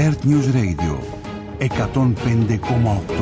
Earth News Radio 105,8.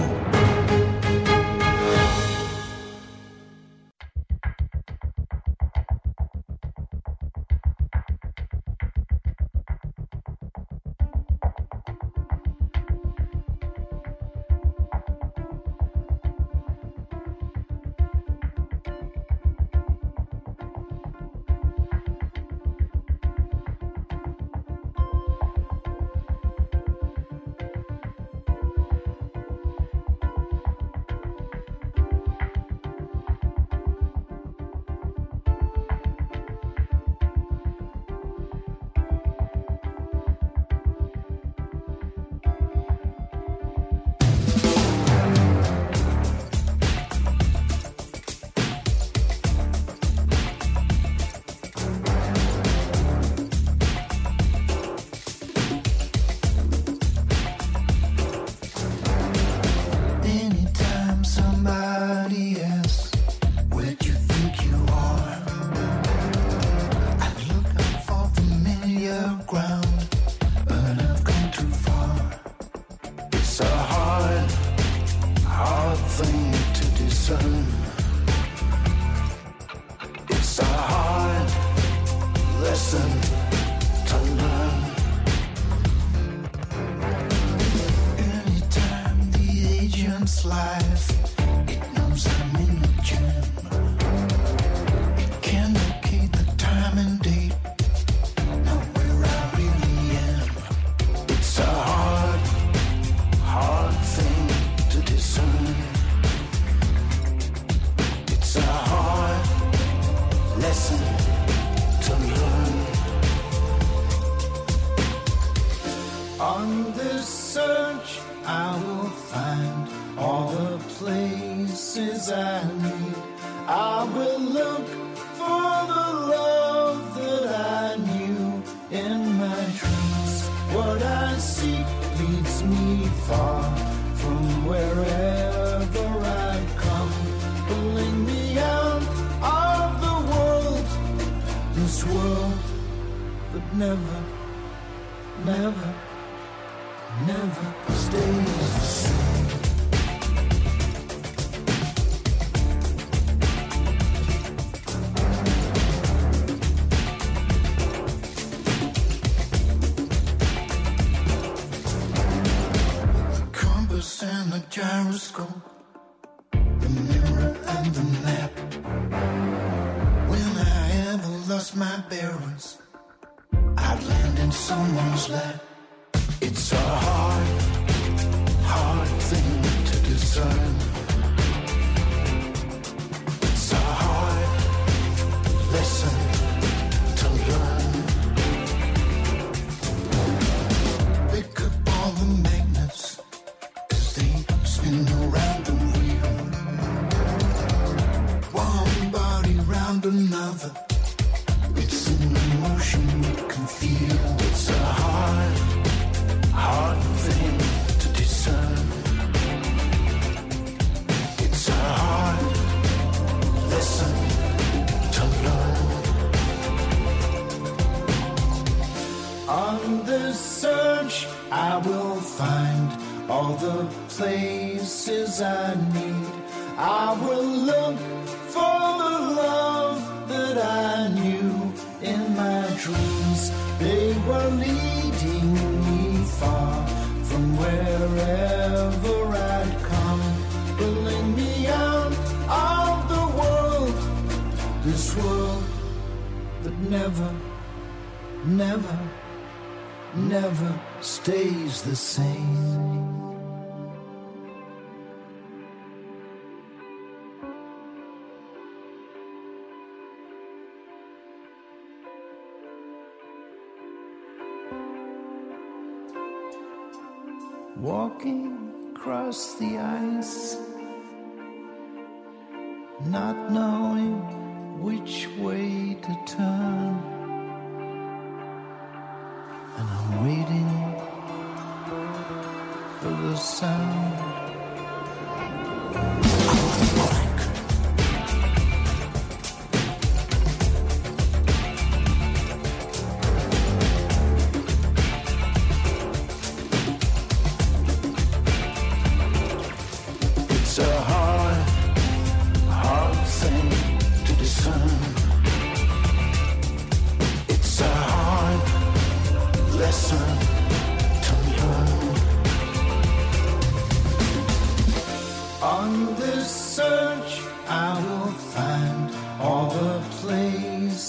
Stays the same. Walking across the ice, not knowing which way to turn, and I'm waiting for the sound of the blank.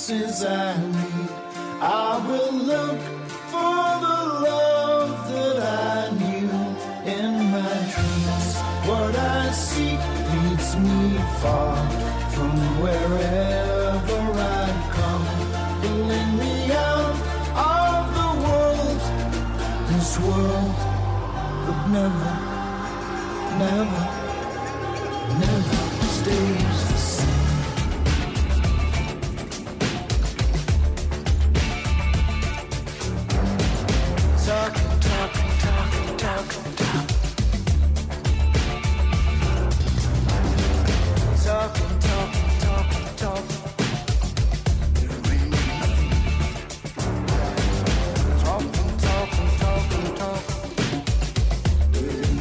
answers I need. I will look for the love that I knew in my dreams. What I seek leads me far from wherever I'd come, pulling me out of the world. This world could never, never, never stays the same. Talk, talk, talk, talk, talk. Talk, talk, talk, talk. There ain't nothing. Talk, talk, talk, talk. There ain't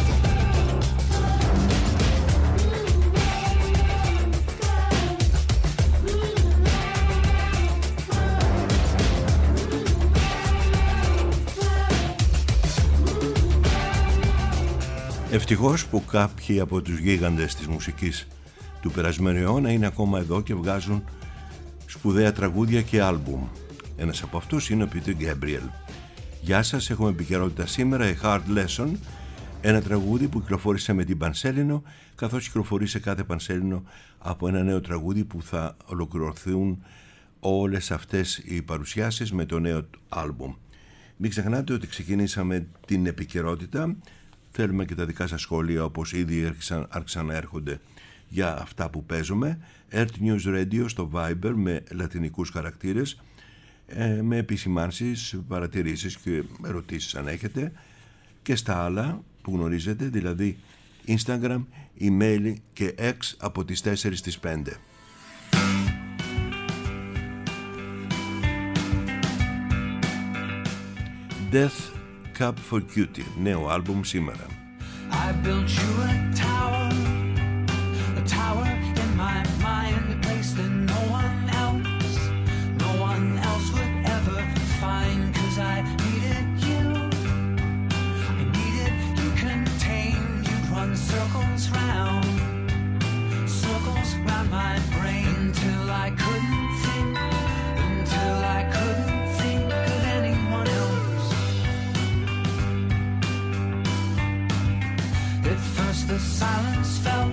Ευτυχώς που κάποιοι από τους γίγαντες της μουσικής του περασμένου αιώνα είναι ακόμα εδώ και βγάζουν σπουδαία τραγούδια και άλμπουμ. Ένας από αυτούς είναι ο Peter Gabriel. Γεια σας, έχουμε επικαιρότητα σήμερα, A Hard Lesson, ένα τραγούδι που κυκλοφόρησε με την Πανσέλινο, καθώς κυκλοφορεί σε κάθε Πανσέλινο από ένα νέο τραγούδι που θα ολοκληρωθούν όλες αυτές οι παρουσιάσεις με το νέο άλμπουμ. Μην ξεχνάτε ότι ξεκινήσαμε την επικαιρότητα. Θέλουμε και τα δικά σας σχόλια, όπως ήδη άρχισαν να έρχονται για αυτά που παίζουμε. Earth News Radio στο Viber με λατινικούς χαρακτήρες, με επισημάνσεις, παρατηρήσεις και ερωτήσεις αν έχετε, και στα άλλα που γνωρίζετε, δηλαδή Instagram, email και X από τις 4 στις 5. Death Cup for Cutie, νέο άλμπουμ σήμερα. I built you a tower in my mind, a place that no one else would ever find, 'cause I needed you contained, you'd run circles round my brain till I couldn't think of anyone else. At first the silence felt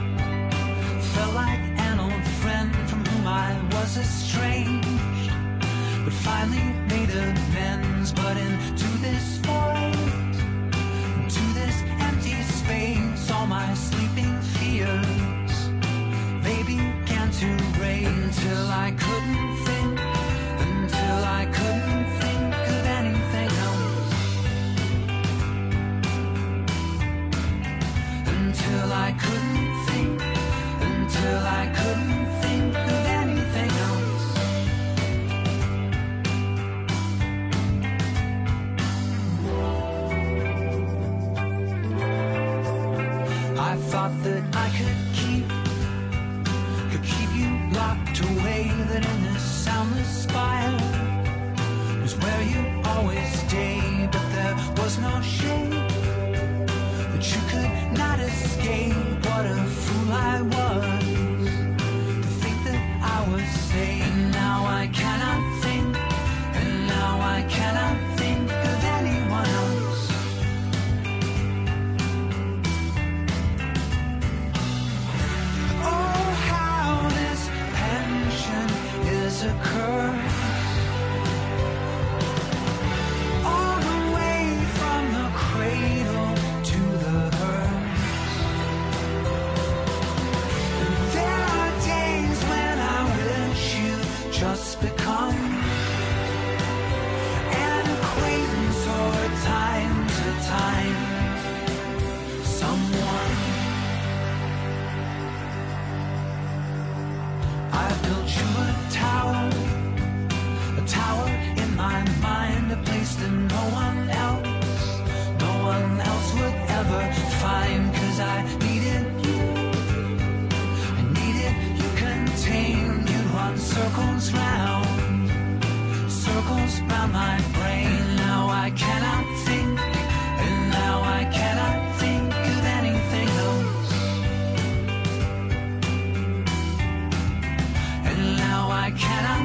like an old friend from whom I was estranged, but finally made amends. But into this void, into this empty space, all my sleeping fears, they began to reign till I couldn't think of anything else. Until I couldn't think of anything else. I thought that I could keep you locked away, that in this soundless spire was where you always stay, but there was no shade that you could not escape. What a fool I was to think that I was sane. Now I cannot think, and now I cannot think of anyone else. Oh, how this passion is a curse, all the way from the cradle to the hearse. There are days when I wish you just become an acquaintance, or time to time someone. I built you a tower in my mind, a place that no one else would ever find, 'cause I needed you contained, you'd run circles round my brain. Now I cannot think, and now I cannot think of anything else. And now I cannot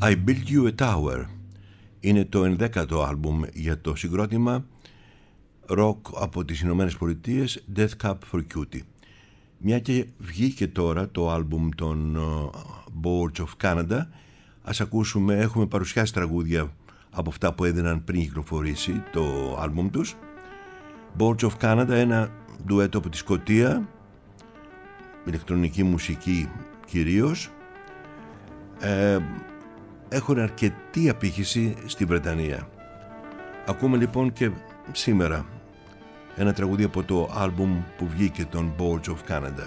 I Built You a Tower είναι το 11ο άλμπουμ για το συγκρότημα rock από τις Ηνωμένες Πολιτείες, Death Cab for Cutie. Μια και βγήκε τώρα το άλμπουμ των Boards of Canada, ας ακούσουμε, έχουμε παρουσιάσει τραγούδια από αυτά που έδιναν πριν κυκλοφορήσει το άλμπουμ τους. Boards of Canada, ένα ντουέτο από τη Σκωτία, ηλεκτρονική μουσική κυρίως. Έχουν αρκετή απήχηση στη Βρετανία. Ακούμε λοιπόν και σήμερα ένα τραγούδι από το άλμπουμ που βγήκε των Boards of Canada.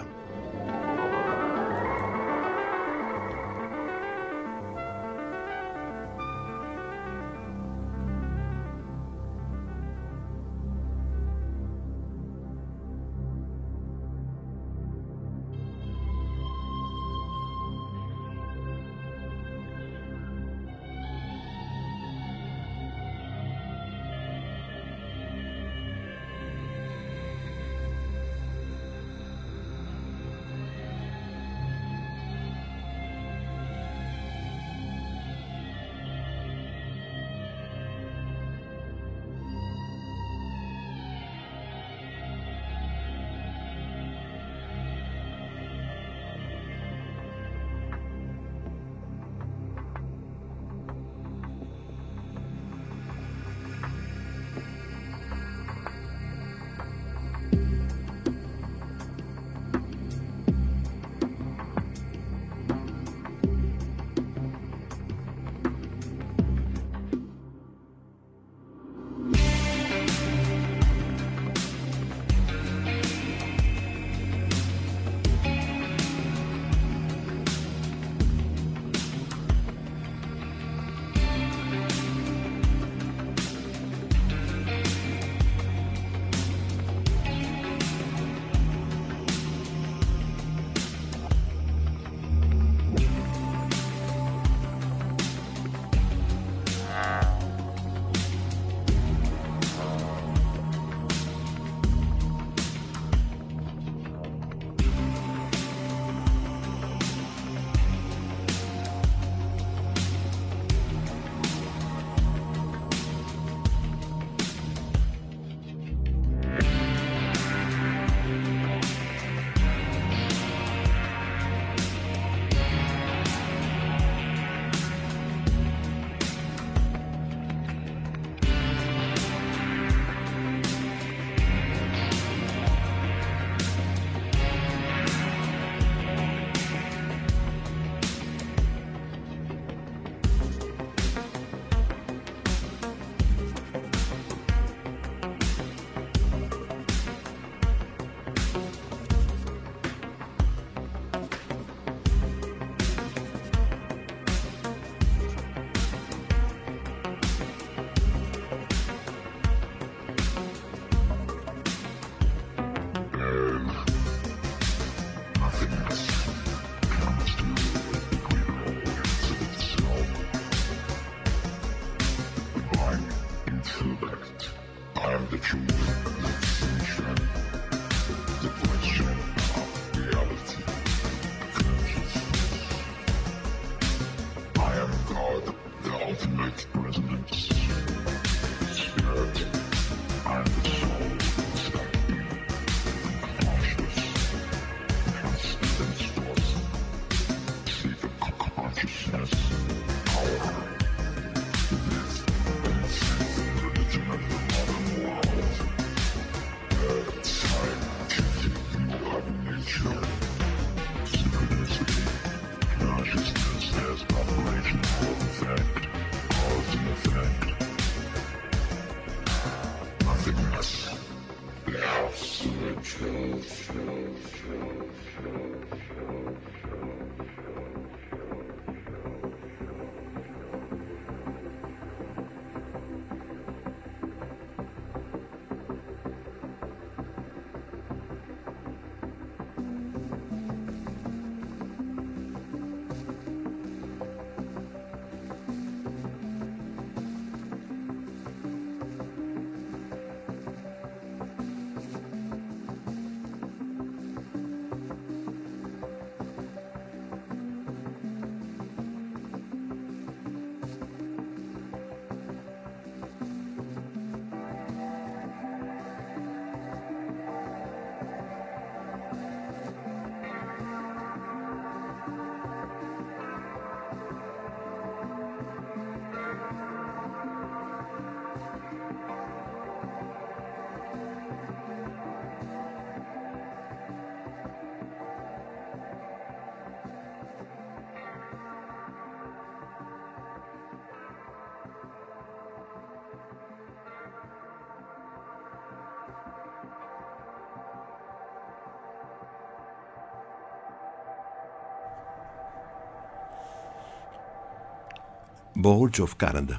Boards of Canada.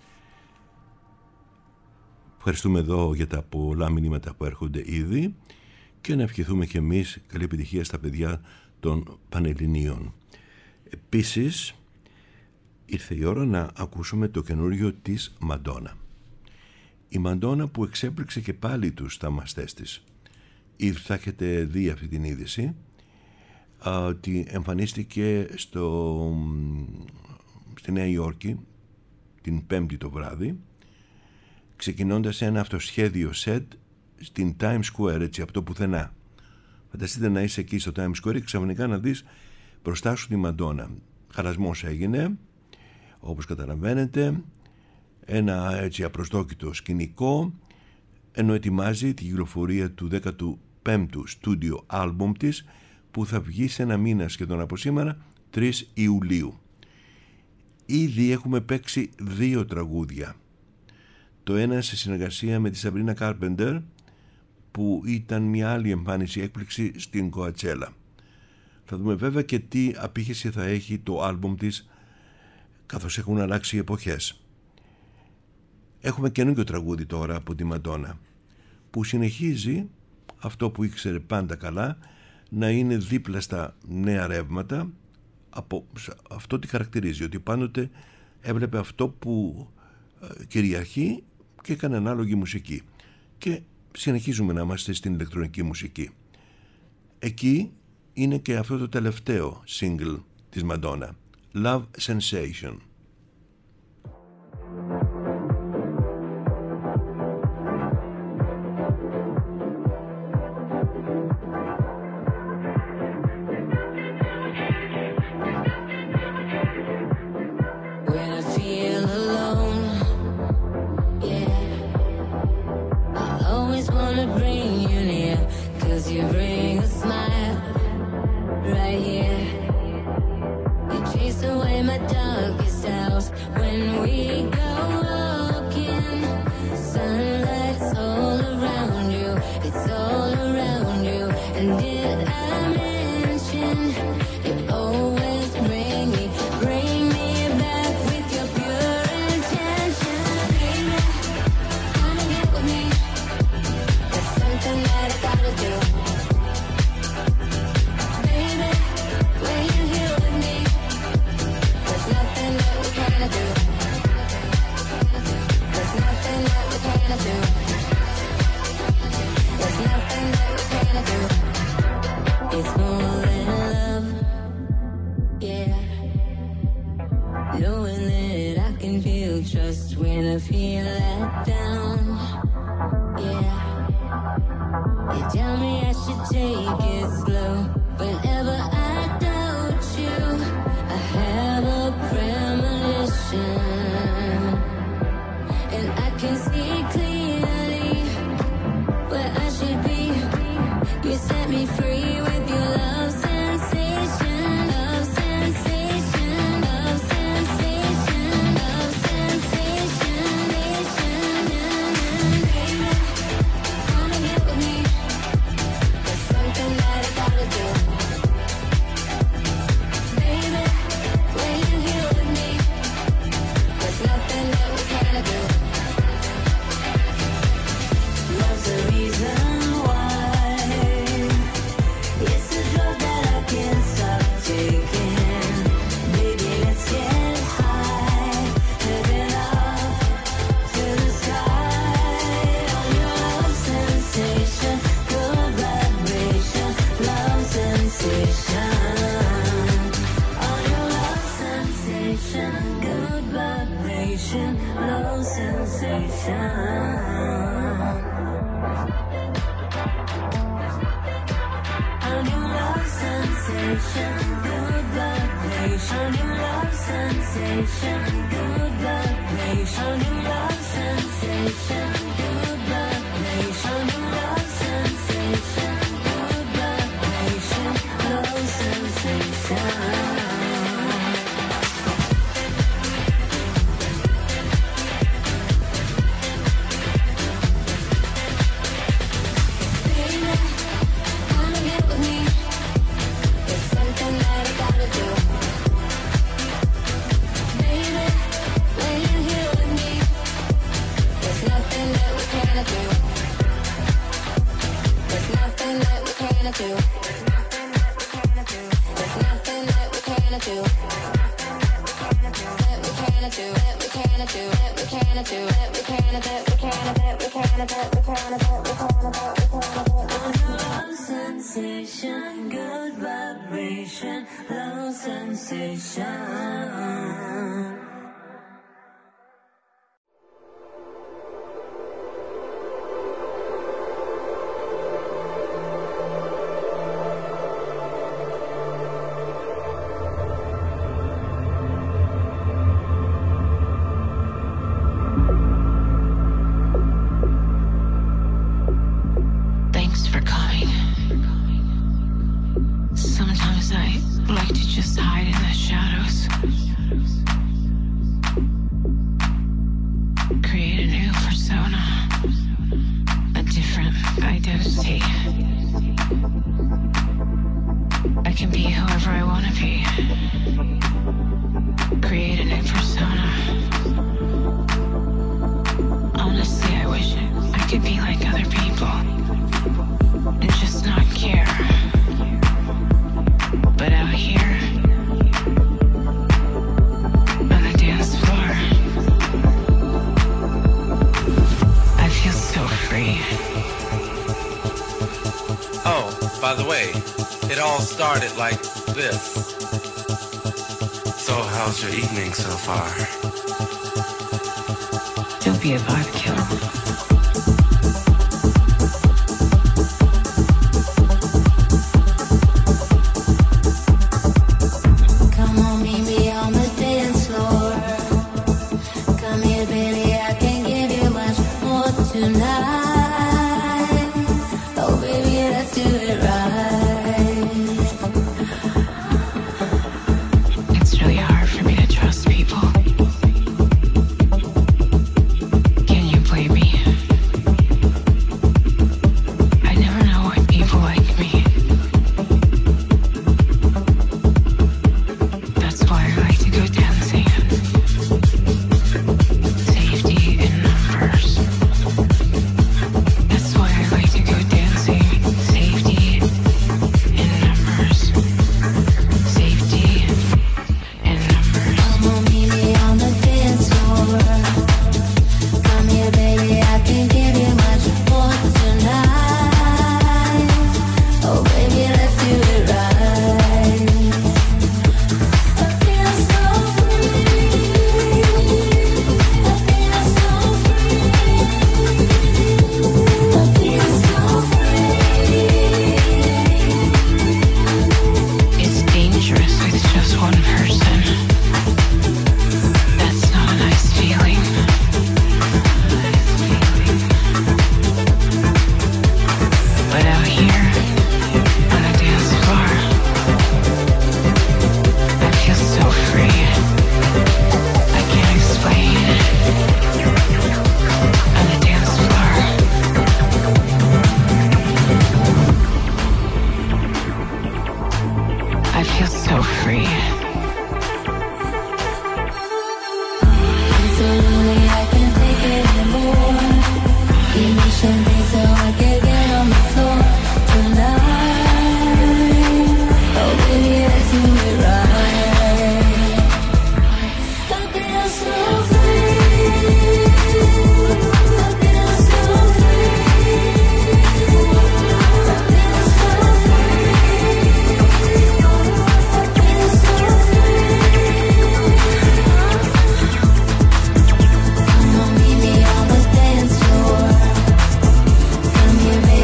Ευχαριστούμε εδώ για τα πολλά μηνύματα που έρχονται ήδη και να ευχηθούμε και εμείς καλή επιτυχία στα παιδιά των Πανελληνίων. Επίσης ήρθε η ώρα να ακούσουμε το καινούριο της Μαντόνα. Η Μαντόνα που εξέπληξε και πάλι τους θαυμαστές της. Ήδη θα έχετε δει αυτή την είδηση ότι εμφανίστηκε στη Νέα Υόρκη την Πέμπτη το βράδυ, ξεκινώντας ένα αυτοσχέδιο σετ στην Times Square, έτσι από το πουθενά. Φανταστείτε να είσαι εκεί στο Times Square και ξαφνικά να δεις μπροστά σου τη Μαντόνα. Χαρασμός έγινε, όπως καταλαβαίνετε, ένα έτσι απροσδόκητο σκηνικό, ενώ ετοιμάζει τη κυκλοφορία του 15ου στούντιο άλμπουμ της, που θα βγει σε ένα μήνα σχεδόν από σήμερα, 3 Ιουλίου. Ήδη έχουμε παίξει 2 τραγούδια. Το ένα σε συνεργασία με τη Σαμπρίνα Κάρπεντερ, που ήταν μια άλλη εμφάνιση έκπληξη στην Κοατσέλα. Θα δούμε βέβαια και τι απήχηση θα έχει το άλμπουμ της, καθώς έχουν αλλάξει οι εποχές. Έχουμε καινούργιο τραγούδι τώρα από τη Μαντόνα, που συνεχίζει αυτό που ήξερε πάντα καλά, να είναι δίπλα στα νέα ρεύματα. Αυτό τι χαρακτηρίζει, ότι πάντοτε έβλεπε αυτό που κυριαρχεί και έκανε ανάλογη μουσική, και συνεχίζουμε να είμαστε στην ηλεκτρονική μουσική. Εκεί είναι και αυτό το τελευταίο single της Μαντόνα, Love Sensation. Sensation, good vibration, low sensation. Started like this. So how's your evening so far? Don't be a vibe killer. Come here, baby.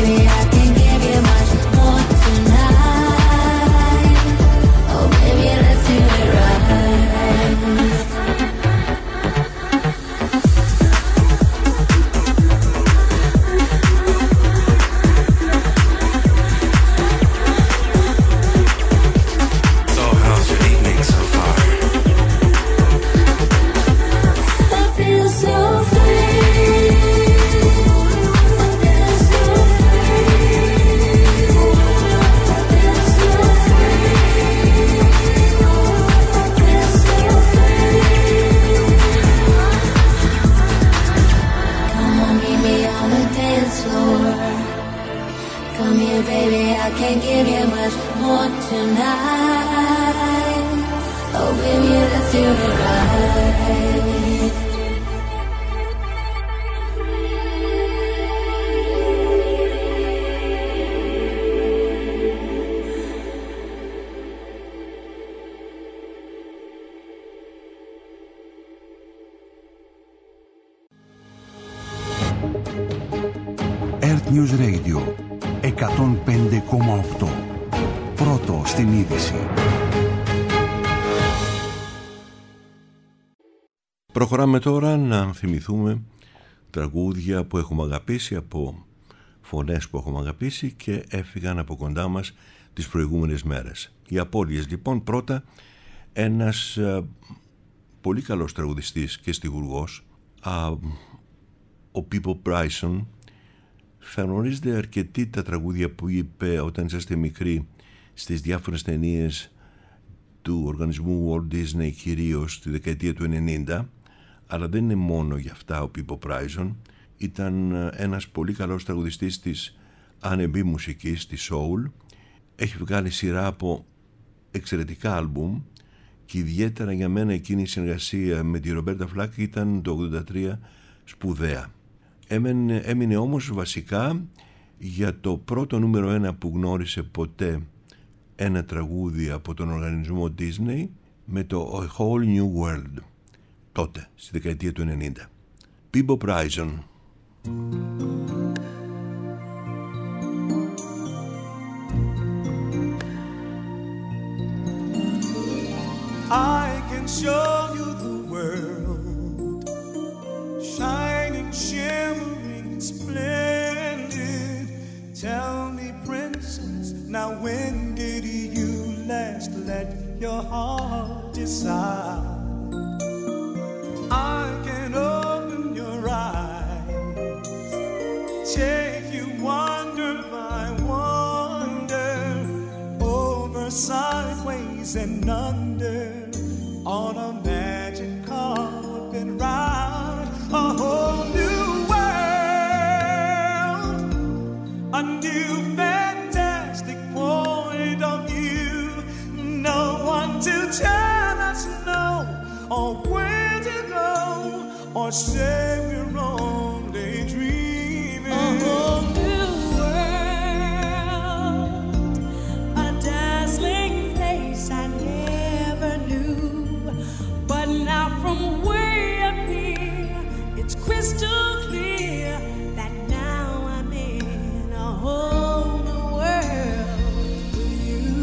Come here, baby, I can't give you much more tonight. Oh, baby, let's do it right. Earth News Radio 105,8. Πρώτο στην είδηση. Προχωράμε τώρα να θυμηθούμε τραγούδια που έχουμε αγαπήσει, από φωνές που έχουμε αγαπήσει και έφυγαν από κοντά μας τις προηγούμενες μέρες. Οι απώλειες λοιπόν. Πρώτα, ένας πολύ καλός τραγουδιστής και στιχουργός, ο Πίπο Μπράισον. Θα γνωρίζετε αρκετοί τα τραγούδια που είπε όταν είσαστε μικροί στις διάφορες ταινίες του οργανισμού Walt Disney, κυρίως τη δεκαετία του 90, αλλά δεν είναι μόνο για αυτά ο Πίπο Μπράισον. Ήταν ένας πολύ καλός τραγουδιστής της R&B μουσικής, της soul. Έχει βγάλει σειρά από εξαιρετικά άλμπουμ και ιδιαίτερα για μένα εκείνη η συνεργασία με τη Ρομπέρτα Φλάκ ήταν το 83 σπουδαία. Έμεινε όμως βασικά για το πρώτο νούμερο 1 που γνώρισε ποτέ ένα τραγούδι από τον οργανισμό Disney, με το A Whole New World, τότε στη δεκαετία του 90. Πίπο Μπράισον. I can show you the world, shining, shimmering, splendid. Tell me, princess, now when did you last let your heart decide? I can open your eyes, take you wonder by wonder, over, sideways, and under, on a magic carpet ride, a whole new world, a new fantastic point of view. No one to tell us no, or where to go, or say we're only dreaming. A whole new world, a dazzling place I never knew. But now from way up here, it's crystal clear that now I'm in a whole new world with you.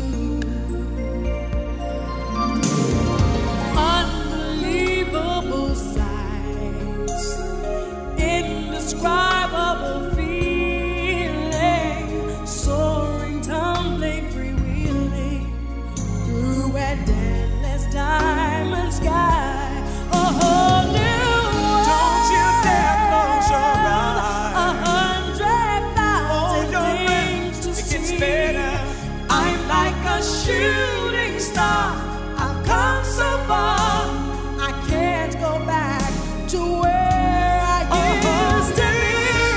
Unbelievable sights, indescribable feeling, soaring, tumbling, freewheeling through an endless diamond sky. A whole new world. Don't you dare close your eyes. 100,000 things to It gets see. better. I'm like a shooting star. I've come so far. I can't go back to where I used to be.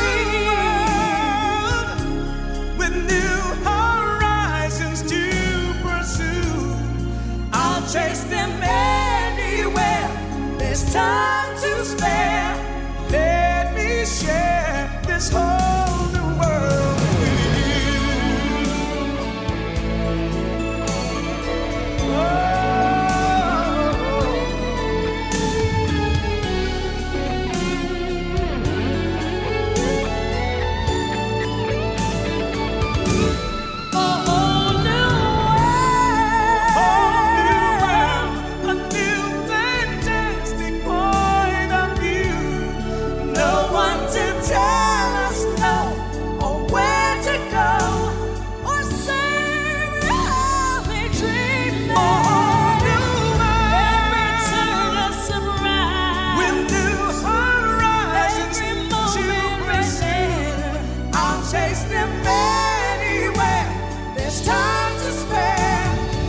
With new horizons to pursue, I'll chase them anywhere. There's time to spare. let me share this whole new world with you. A whole new world. A new fantastic point of view. No one to tell us no, or where to go, or say we're only dreaming. A whole new Every world turn a surprise. with new horizons Every to moment pursue. I'll chase them anywhere. There's time to spare.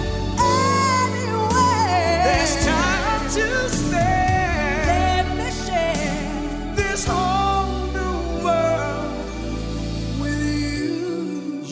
Anywhere. There's time to spare. Let me share. This whole new world with you.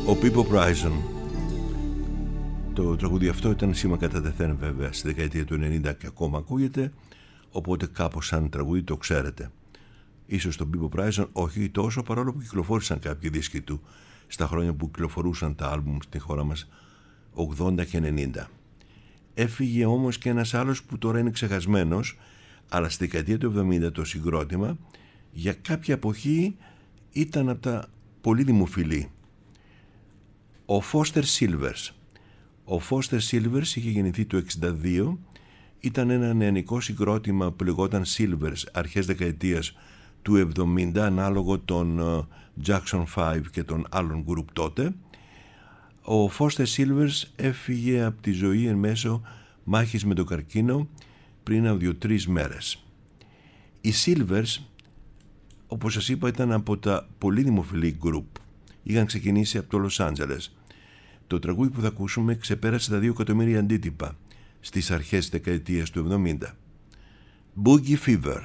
Ο Πίπο Πράιζον. Το τραγούδι αυτό ήταν σήμα κατά τεθέν βέβαια στη δεκαετία του 90 και ακόμα ακούγεται, οπότε κάπως σαν τραγούδι το ξέρετε. Ίσως τον Πίπο Πράιζον όχι τόσο, παρόλο που κυκλοφόρησαν κάποιοι δίσκοι του στα χρόνια που κυκλοφορούσαν τα άλμπουμ στη χώρα μας 80 και 90. Έφυγε όμως και ένας άλλος που τώρα είναι ξεχασμένος, αλλά στη δεκαετία του 70 το συγκρότημα για κάποια εποχή ήταν από τα πολύ δημοφιλή. Ο Foster Sylvers. Ο Foster Sylvers είχε γεννηθεί το 1962, ήταν ένα νεανικό συγκρότημα που λεγόταν Sylvers αρχές δεκαετίας του 70, ανάλογο των Jackson 5 και των άλλων γκρουπ τότε. Ο Foster Sylvers έφυγε από τη ζωή εν μέσω μάχης με το καρκίνο πριν από 2-3 μέρες. Οι Sylvers, όπως σας είπα, ήταν από τα πολύ δημοφιλή γκρουπ. Είχαν ξεκινήσει από το Λος Άντζελες. Το τραγούδι που θα ακούσουμε ξεπέρασε τα 2 εκατομμύρια αντίτυπα στις αρχές της δεκαετίας του 70. Boogie Fever.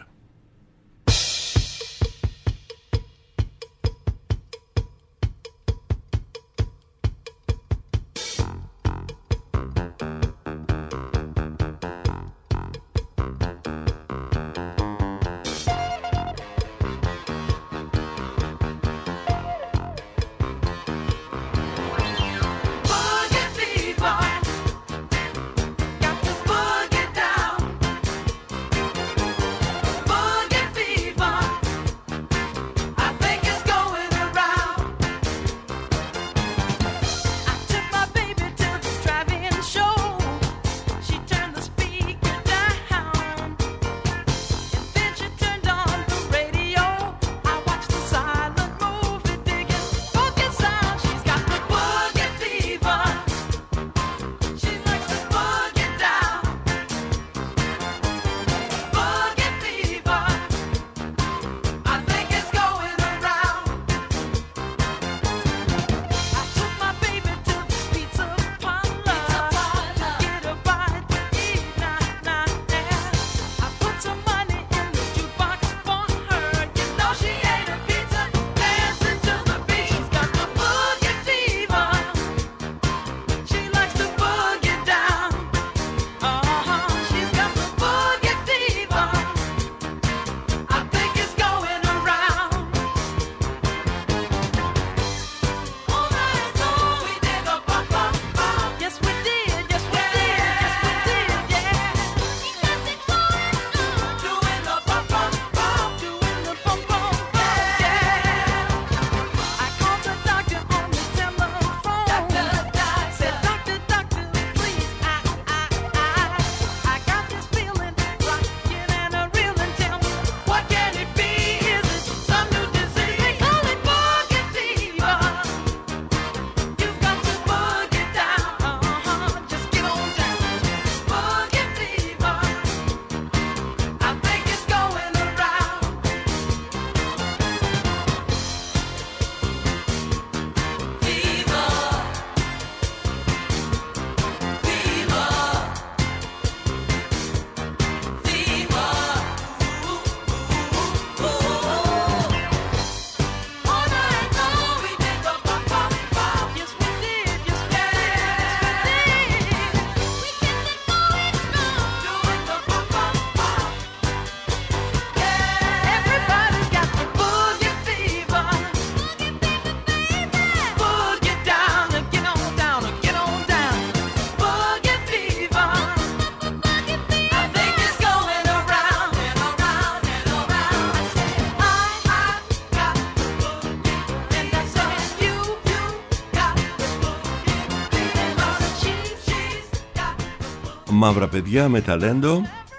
Μαύρα παιδιά με ταλέντο,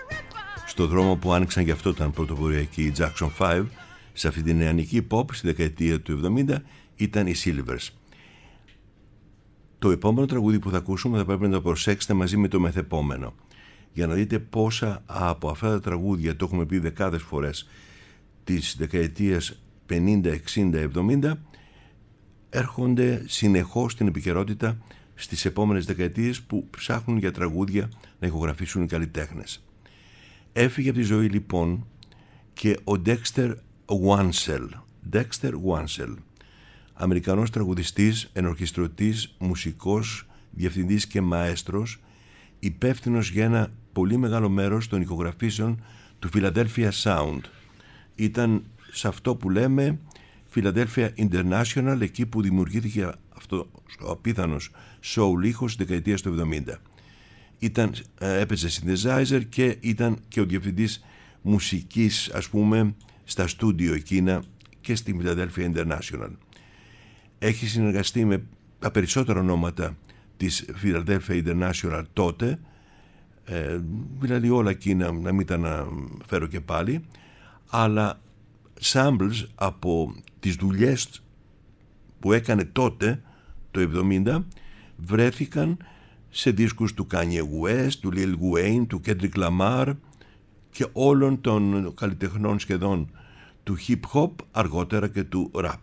στο δρόμο που άνοιξαν γι' αυτό ήταν πρωτοποριακοί οι Jackson 5, σε αυτή την νεανική pop στη δεκαετία του 70 ήταν οι Sylvers. Το επόμενο τραγούδι που θα ακούσουμε θα πρέπει να το προσέξετε μαζί με το μεθεπόμενο, για να δείτε πόσα από αυτά τα τραγούδια, το έχουμε πει δεκάδες φορές, της δεκαετίας 50, 60, 70 έρχονται συνεχώς στην επικαιρότητα στις επόμενες δεκαετίες που ψάχνουν για τραγούδια να ηχογραφήσουν οι καλλιτέχνες. Έφυγε από τη ζωή λοιπόν και ο Dexter Wansel. Αμερικανός τραγουδιστής, ενορχιστρωτής, μουσικός, διευθυντής και μαέστρος, υπεύθυνος για ένα πολύ μεγάλο μέρος των ηχογραφήσεων του Philadelphia Sound. Ήταν σε αυτό που λέμε Philadelphia International, εκεί που δημιουργήθηκε αυτό ο απίθανος soul ήχος της δεκαετίας του 70. Έπαιζε synthesizer και ήταν και ο διευθυντής μουσικής, ας πούμε, στα στούντιο εκείνα και στην Philadelphia International. Έχει συνεργαστεί με τα περισσότερα ονόματα της Philadelphia International τότε, δηλαδή όλα εκείνα, να μην τα αναφέρω και πάλι, αλλά samples από τις δουλειές που έκανε τότε το 70 βρέθηκαν σε δίσκους του Kanye West, του Lil Wayne, του Kendrick Lamar και όλων των καλλιτεχνών σχεδόν του hip hop, αργότερα και του rap.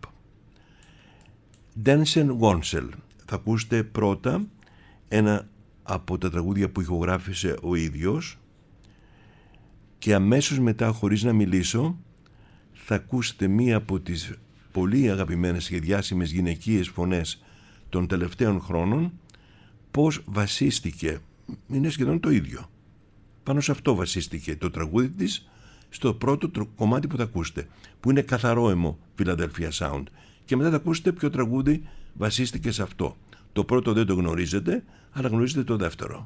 Denzel Wonsel. Θα ακούσετε πρώτα ένα από τα τραγούδια που ηχογράφησε ο ίδιος και αμέσως μετά, χωρίς να μιλήσω, θα ακούσετε μία από τις πολύ αγαπημένες και διάσημες γυναικείες φωνές των τελευταίων χρόνων, πώς βασίστηκε, είναι σχεδόν το ίδιο, πάνω σε αυτό βασίστηκε το τραγούδι της στο πρώτο κομμάτι που θα ακούσετε, που είναι καθαρό αιμο Philadelphia Sound, και μετά θα ακούσετε ποιο τραγούδι βασίστηκε σε αυτό. Το πρώτο δεν το γνωρίζετε, αλλά γνωρίζετε το δεύτερο.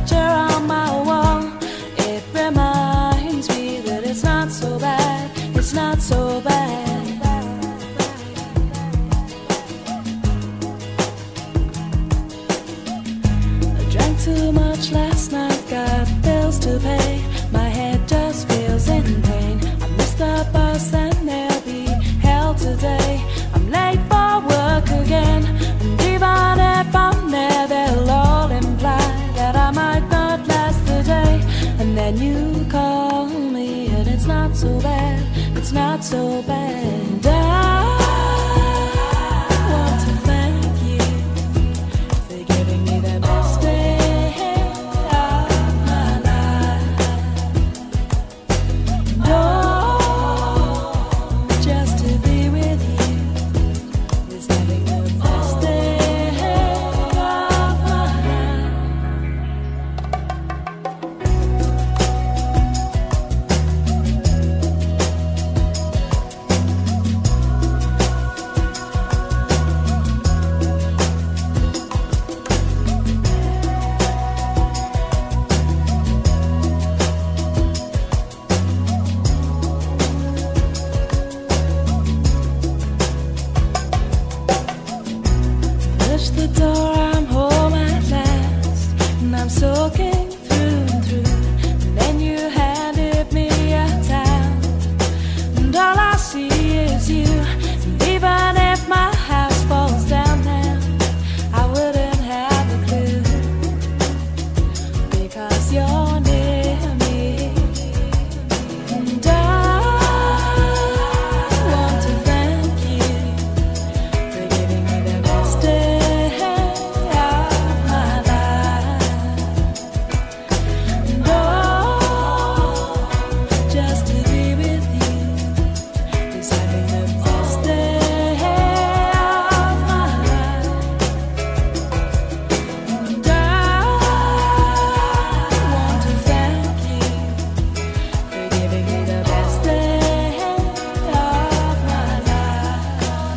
picture on my wall. It reminds me that it's not so bad. It's not so bad. I drank too much last night, got bills to pay. My head just feels in pain. I missed the bus and there'll be hell today. I'm late for work again, and even if I'm there, they'll all imply that I might not last the day. And then you call me, and it's not so bad. It's not so bad. And I want to thank you for giving me the best day of my life. Oh, just to be with you is having the best day of my life. Push the door, I'm home at last, and I'm soaking through and through. And then you handed me a towel, and all I see is you. And even if my house falls down now, I wouldn't have a clue, because you're near me. And I want to thank you for giving me the best day of my life. And oh, just to be with you is having the best day of my life. And I want to thank you for giving me the best day of my life.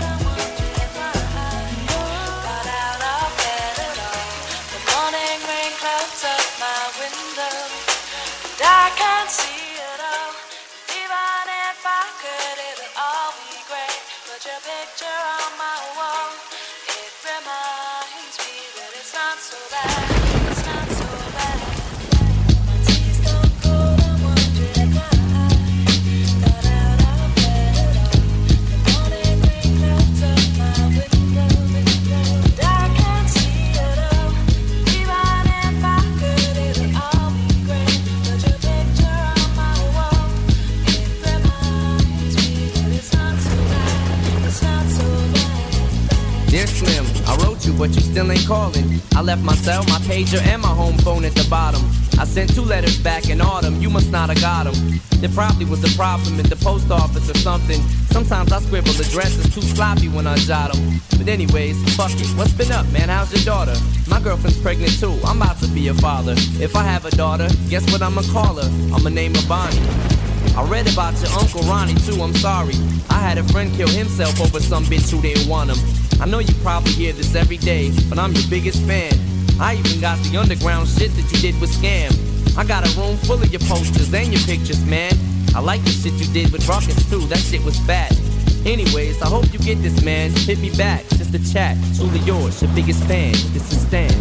Got out of bed at all. The morning rain clouds up my window, and I can't see it all. Even if I could, it'll all be great. Put your picture on my wall. It reminds me that it's not so bad. It's not so bad. My tea's gone cold, I'm wondering why. Got out of bed at all. The morning rain clouds up my window, and I can't see it all. Even if I could, it'll all be great. Put your picture on my wall. It reminds me that it's not so bad. It's not so bad. Dear Slim, I wrote you, but you still ain't calling. I left my cell, my pager, and my home phone at the bottom. I sent 2 letters back in autumn, you must not have got them. There probably was a problem at the post office or something. Sometimes I scribble addresses too sloppy when I jot them. But anyways, fuck it, what's been up, man? How's your daughter? My girlfriend's pregnant too, I'm about to be a father. If I have a daughter, guess what I'ma call her? I'ma name her Bonnie. I read about your Uncle Ronnie too, I'm sorry. I had a friend kill himself over some bitch who didn't want him. I know you probably hear this every day, but I'm your biggest fan. I even got the underground shit that you did with Scam. I got a room full of your posters and your pictures, man. I like the shit you did with Ruckus too, that shit was fat. Anyways, I hope you get this, man. Hit me back, just a chat. Truly yours, your biggest fan. This is Stan.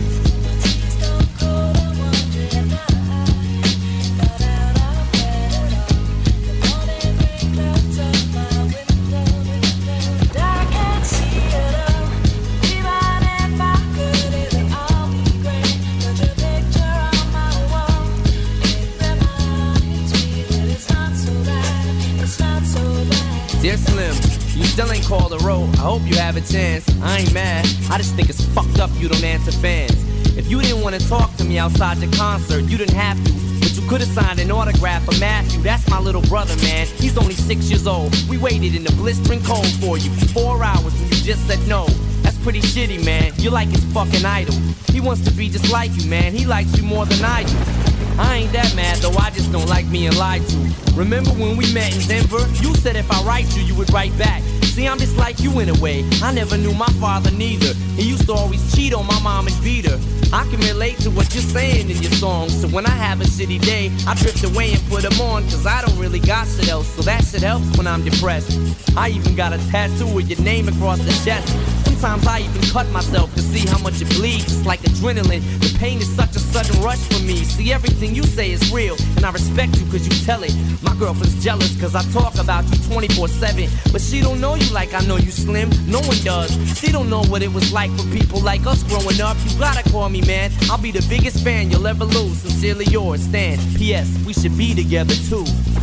Dear Slim, you still ain't called a road. I hope you have a chance. I ain't mad. I just think it's fucked up you don't answer fans. If you didn't want to talk to me outside your concert, you didn't have to. But you could have signed an autograph for Matthew. That's my little brother, man. He's only 6 years old. We waited in the blistering cold for you for 4 hours and you just said no. That's pretty shitty, man. You're like his fucking idol. He wants to be just like you, man. He likes you more than I do. I ain't that mad, though I just don't like being lied to. Remember when we met in Denver? You said if I write you, you would write back. See, I'm just like you in a way. I never knew my father neither. He used to always cheat on my mom and beat her. I can relate to what you're saying in your songs. So when I have a shitty day, I drift away and put them on, cause I don't really got shit else. So that shit helps when I'm depressed. I even got a tattoo with your name across the chest. Sometimes I even cut myself to see how much it bleeds. It's like adrenaline. The pain is such a sudden rush for me. See, everything you say is real, and I respect you cause you tell it. My girlfriend's jealous cause I talk about you 24/7. But she don't know you like I know you, Slim. No one does. She don't know what it was like for people like us growing up. You gotta call me, man. I'll be the biggest fan you'll ever lose. Sincerely yours, Stan. P.S. We should be together too.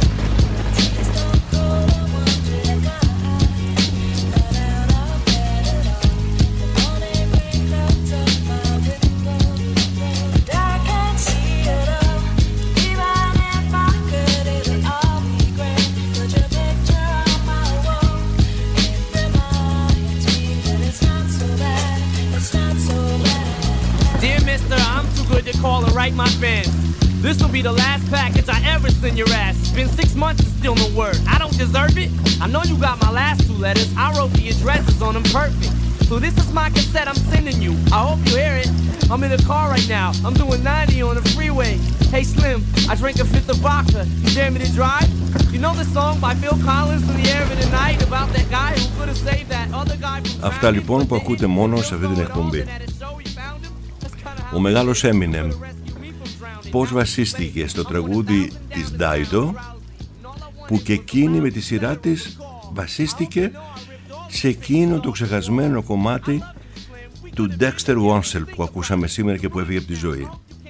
Write my fans. This will be the last package I ever send your ass. It's been 6 months and still no word. I don't deserve it. I know you got my last 2 letters. I wrote the addresses on them perfect. So this is my cassette I'm sending you. I hope you hear it. I'm in a car right now. I'm doing 90 on the freeway. Hey Slim, I drank a fifth of vodka. You dare me to drive? You know the song by Phil Collins in the air of the night about that guy who could have saved that other guy from... Αυτά λοιπόν που ακούτε μόνο σε αυτή την εκπομπή. Ο μεγάλος Eminem πώς βασίστηκε στο τραγούδι της Dido, που και εκείνη με τη σειρά της βασίστηκε σε εκείνο το ξεχασμένο κομμάτι του Dexter Wansel που ακούσαμε σήμερα και που έφυγε από τη ζωή.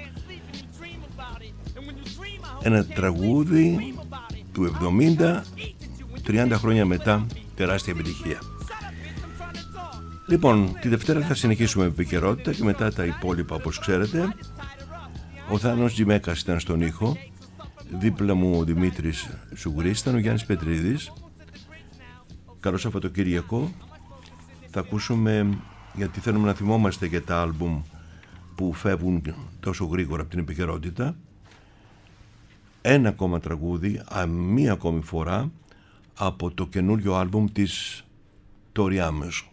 Ένα τραγούδι του 70, 30 χρόνια μετά, τεράστια επιτυχία. Λοιπόν, τη Δευτέρα θα συνεχίσουμε με επικαιρότητα και μετά τα υπόλοιπα, όπως ξέρετε. Ο Θάνος Τζιμέκας ήταν στον ήχο, δίπλα μου ο Δημήτρης Σουγρής, ήταν ο Γιάννης Πετρίδης. Καλό Σαββατοκύριακο. Θα ακούσουμε, γιατί θέλουμε να θυμόμαστε για τα άλμπουμ που φεύγουν τόσο γρήγορα από την επικαιρότητα, ένα ακόμα τραγούδι, μία ακόμη φορά, από το καινούριο άλμπουμ της Tori Amos.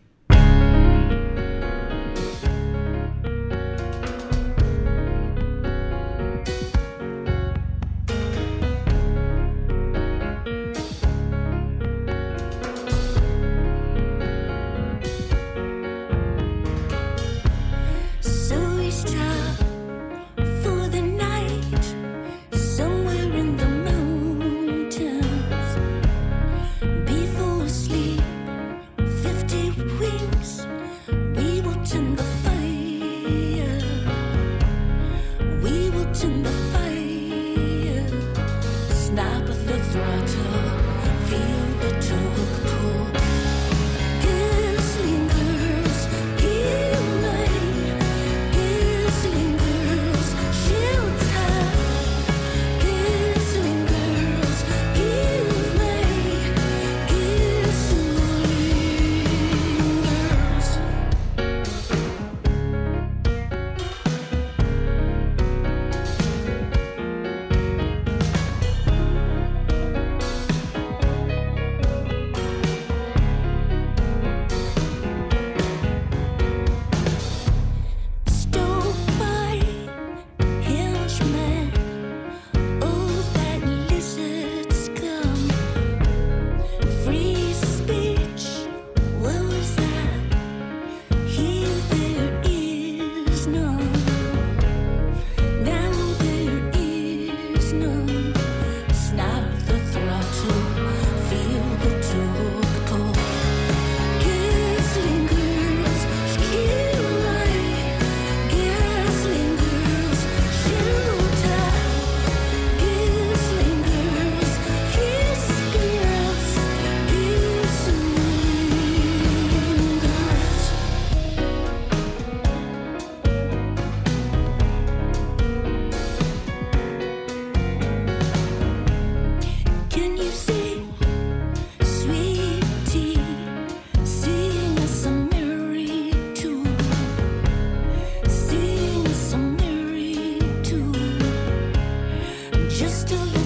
Just to